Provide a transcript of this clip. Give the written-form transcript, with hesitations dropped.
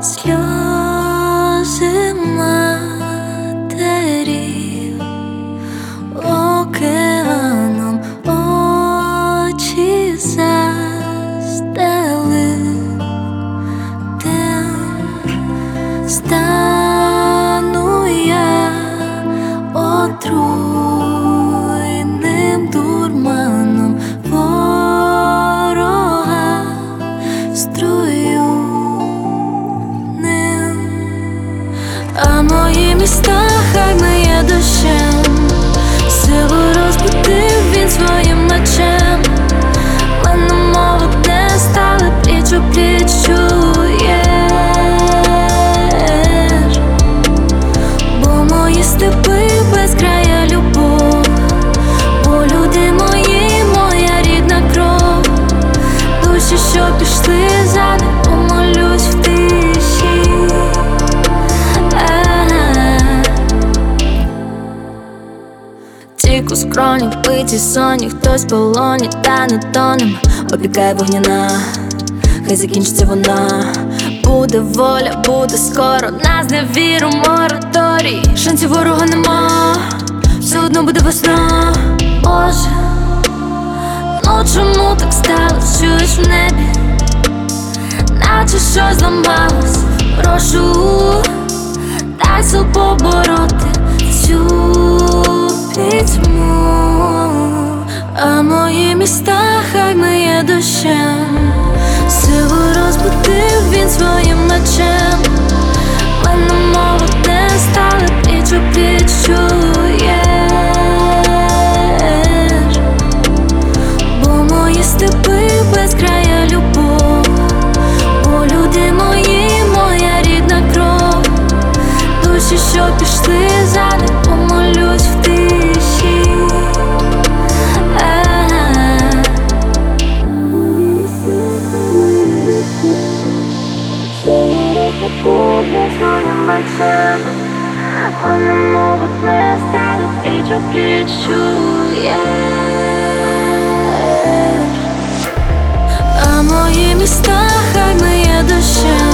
сльози матерів океаном очі застелив тим. Стану я отруйним дурманом ворога струюним, а мої міста хай миє дощем, силу розбудив він своїм мечем. Мене мова не стали пліч-о-пліч, чуєш, бо мої степи безкрая любов, бо люди мої, моя рідна кров, душі, що пішли за ним, помолюсь в тиші. Тік у скроні, вбиті соні, хтось в полоні, та не тонем, опікає вогняна, хай закінчиться вона. Буде воля, буде скоро, нас не віру, мораторій, шансів ворога нема, все одно буде весна. Боже, ну чому так сталось, чуєш в небі, наче щось зламалось. Прошу, дай сил побороти цю пітьму, а мої міста хай миє дощем, силу розбудив він своїм мечем. Мене мова не стали пліч-о-пліч, чуєш, бо мої степи безкрая любов, бо люди мої, моя рідна кров, душі, що пішли за ним, помолюсь в тиші. Мене мова не стали пліч-о-пліч, чуєш, а мої міста хай миє дощем,